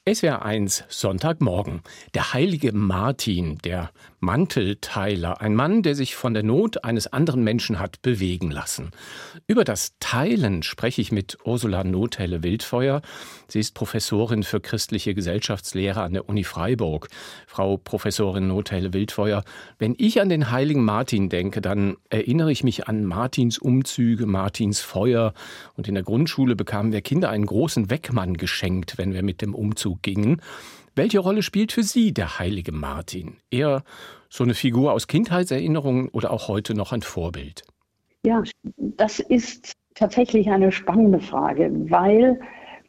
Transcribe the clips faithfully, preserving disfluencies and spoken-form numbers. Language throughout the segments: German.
S W R eins Sonntagmorgen. Der heilige Martin, der Mantelteiler, ein Mann, der sich von der Not eines anderen Menschen hat bewegen lassen. Über das Teilen spreche ich mit Ursula Nothelle-Wildfeuer. Sie ist Professorin für christliche Gesellschaftslehre an der Uni Freiburg. Frau Professorin Nothelle-Wildfeuer, wenn ich an den heiligen Martin denke, dann erinnere ich mich an Martins Umzüge, Martins Feuer. Und in der Grundschule bekamen wir Kinder einen großen Weckmann geschenkt, wenn wir mit dem Umzug gingen. Welche Rolle spielt für Sie der heilige Martin? Eher so eine Figur aus Kindheitserinnerungen oder auch heute noch ein Vorbild? Ja, das ist tatsächlich eine spannende Frage, weil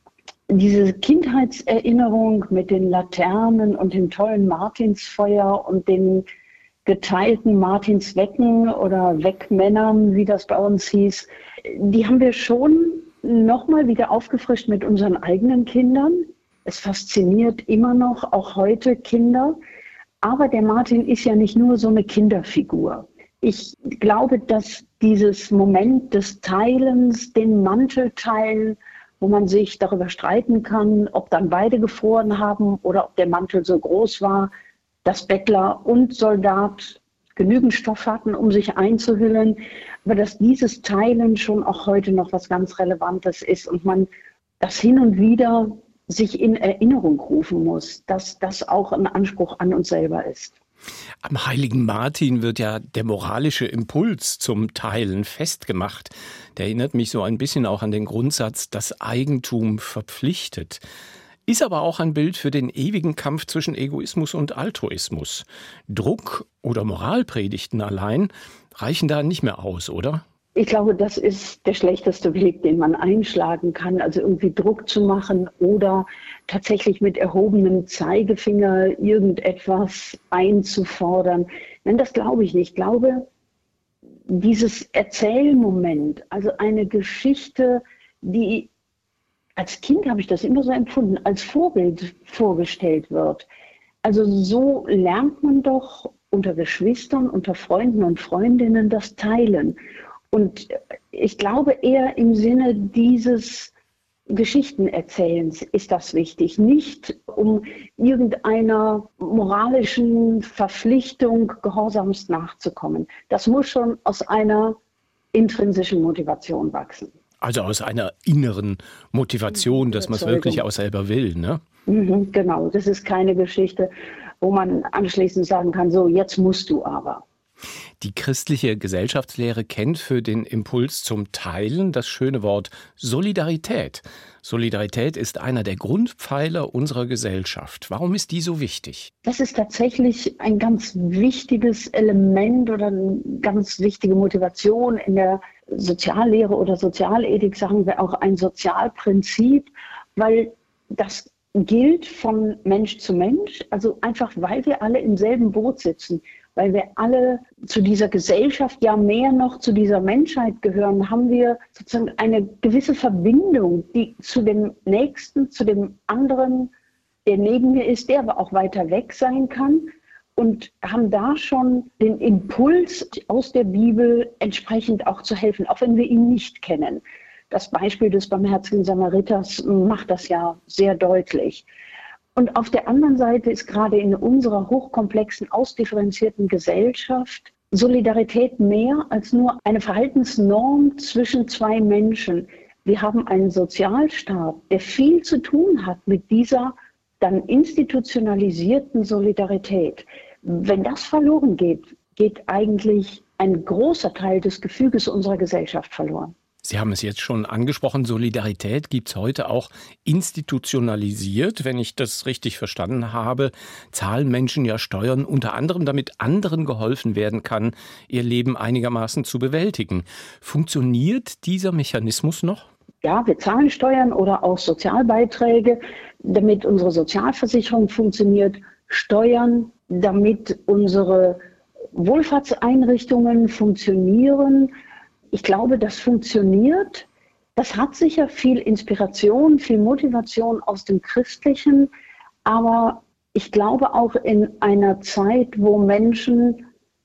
diese Kindheitserinnerung mit den Laternen und dem tollen Martinsfeuer und den geteilten Martinswecken oder Weckmännern, wie das bei uns hieß, die haben wir schon nochmal wieder aufgefrischt mit unseren eigenen Kindern. Es fasziniert immer noch, auch heute, Kinder. Aber der Martin ist ja nicht nur so eine Kinderfigur. Ich glaube, dass dieses Moment des Teilens, den Mantel teilen, wo man sich darüber streiten kann, ob dann beide gefroren haben oder ob der Mantel so groß war, dass Bettler und Soldat genügend Stoff hatten, um sich einzuhüllen, aber dass dieses Teilen schon auch heute noch was ganz Relevantes ist und man das hin und wieder sich in Erinnerung rufen muss, dass das auch ein Anspruch an uns selber ist. Am heiligen Martin wird ja der moralische Impuls zum Teilen festgemacht. Der erinnert mich so ein bisschen auch an den Grundsatz, das Eigentum verpflichtet. Ist aber auch ein Bild für den ewigen Kampf zwischen Egoismus und Altruismus. Druck oder Moralpredigten allein reichen da nicht mehr aus, oder? Ich glaube, das ist der schlechteste Weg, den man einschlagen kann. Also irgendwie Druck zu machen oder tatsächlich mit erhobenem Zeigefinger irgendetwas einzufordern. Nein, das glaube ich nicht. Ich glaube, dieses Erzählmoment, also eine Geschichte, die als Kind habe ich das immer so empfunden, als Vorbild vorgestellt wird. Also so lernt man doch unter Geschwistern, unter Freunden und Freundinnen das Teilen. Und ich glaube, eher im Sinne dieses Geschichtenerzählens ist das wichtig. Nicht um irgendeiner moralischen Verpflichtung gehorsamst nachzukommen. Das muss schon aus einer intrinsischen Motivation wachsen. Also aus einer inneren Motivation, dass man es wirklich auch selber will, ne? Mhm, genau, das ist keine Geschichte, wo man anschließend sagen kann, so, jetzt musst du aber. Die christliche Gesellschaftslehre kennt für den Impuls zum Teilen das schöne Wort Solidarität. Solidarität ist einer der Grundpfeiler unserer Gesellschaft. Warum ist die so wichtig? Das ist tatsächlich ein ganz wichtiges Element oder eine ganz wichtige Motivation in der Soziallehre oder Sozialethik, sagen wir auch ein Sozialprinzip, weil das gilt von Mensch zu Mensch, also einfach weil wir alle im selben Boot sitzen. Weil wir alle zu dieser Gesellschaft, ja mehr noch zu dieser Menschheit gehören, haben wir sozusagen eine gewisse Verbindung, die zu dem Nächsten, zu dem anderen, der neben mir ist, der aber auch weiter weg sein kann und haben da schon den Impuls aus der Bibel entsprechend auch zu helfen, auch wenn wir ihn nicht kennen. Das Beispiel des barmherzigen Samariters macht das ja sehr deutlich. Und auf der anderen Seite ist gerade in unserer hochkomplexen, ausdifferenzierten Gesellschaft Solidarität mehr als nur eine Verhaltensnorm zwischen zwei Menschen. Wir haben einen Sozialstaat, der viel zu tun hat mit dieser dann institutionalisierten Solidarität. Wenn das verloren geht, geht eigentlich ein großer Teil des Gefüges unserer Gesellschaft verloren. Sie haben es jetzt schon angesprochen, Solidarität gibt es heute auch institutionalisiert. Wenn ich das richtig verstanden habe, zahlen Menschen ja Steuern, unter anderem damit anderen geholfen werden kann, ihr Leben einigermaßen zu bewältigen. Funktioniert dieser Mechanismus noch? Ja, wir zahlen Steuern oder auch Sozialbeiträge, damit unsere Sozialversicherung funktioniert, Steuern, damit unsere Wohlfahrtseinrichtungen funktionieren. Ich glaube, das funktioniert. Das hat sicher viel Inspiration, viel Motivation aus dem Christlichen. Aber ich glaube auch in einer Zeit, wo Menschen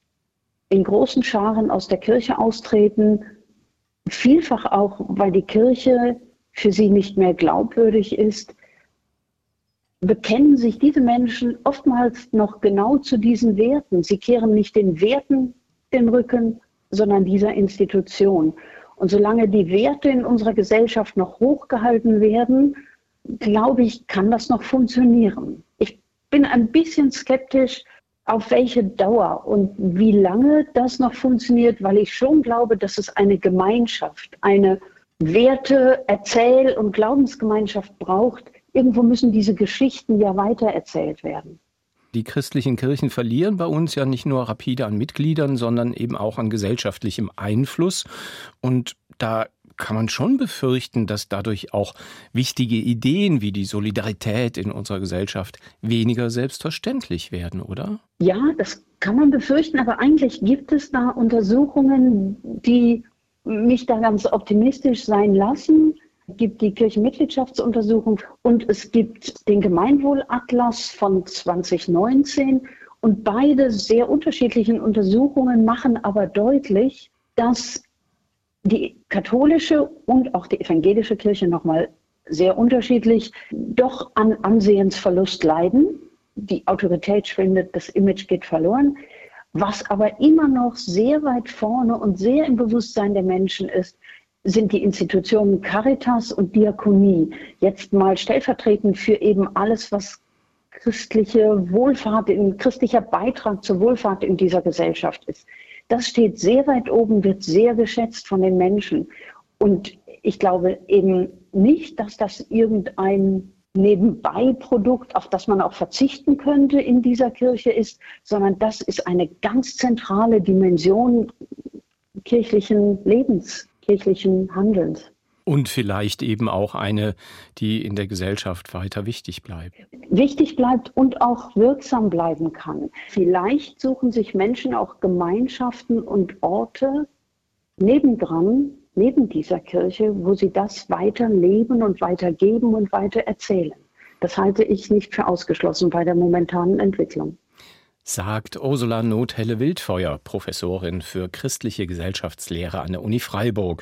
in großen Scharen aus der Kirche austreten, vielfach auch, weil die Kirche für sie nicht mehr glaubwürdig ist, bekennen sich diese Menschen oftmals noch genau zu diesen Werten. Sie kehren nicht den Werten den Rücken, sondern dieser Institution. Und solange die Werte in unserer Gesellschaft noch hochgehalten werden, glaube ich, kann das noch funktionieren. Ich bin ein bisschen skeptisch, auf welche Dauer und wie lange das noch funktioniert, weil ich schon glaube, dass es eine Gemeinschaft, eine Werte-, Erzähl- und Glaubensgemeinschaft braucht. Irgendwo müssen diese Geschichten ja weitererzählt werden. Die christlichen Kirchen verlieren bei uns ja nicht nur rapide an Mitgliedern, sondern eben auch an gesellschaftlichem Einfluss. Und da kann man schon befürchten, dass dadurch auch wichtige Ideen wie die Solidarität in unserer Gesellschaft weniger selbstverständlich werden, oder? Ja, das kann man befürchten, aber eigentlich gibt es da Untersuchungen, die mich da ganz optimistisch sein lassen. Es gibt die Kirchenmitgliedschaftsuntersuchung und es gibt den Gemeinwohlatlas von zwanzig neunzehn. Und beide sehr unterschiedlichen Untersuchungen machen aber deutlich, dass die katholische und auch die evangelische Kirche nochmal sehr unterschiedlich doch an Ansehensverlust leiden. Die Autorität schwindet, das Image geht verloren. Was aber immer noch sehr weit vorne und sehr im Bewusstsein der Menschen ist, sind die Institutionen Caritas und Diakonie. Jetzt mal stellvertretend für eben alles, was christliche Wohlfahrt, christlicher Beitrag zur Wohlfahrt in dieser Gesellschaft ist. Das steht sehr weit oben, wird sehr geschätzt von den Menschen. Und ich glaube eben nicht, dass das irgendein Nebenbei-Produkt, auf das man auch verzichten könnte in dieser Kirche ist, sondern das ist eine ganz zentrale Dimension kirchlichen Lebens, kirchlichen Handelns. Und vielleicht eben auch eine, die in der Gesellschaft weiter wichtig bleibt. Wichtig bleibt und auch wirksam bleiben kann. Vielleicht suchen sich Menschen auch Gemeinschaften und Orte nebendran, neben dieser Kirche, wo sie das weiter leben und weitergeben und weiter erzählen. Das halte ich nicht für ausgeschlossen bei der momentanen Entwicklung. Sagt Ursula Nothelle-Wildfeuer, Professorin für christliche Gesellschaftslehre an der Uni Freiburg.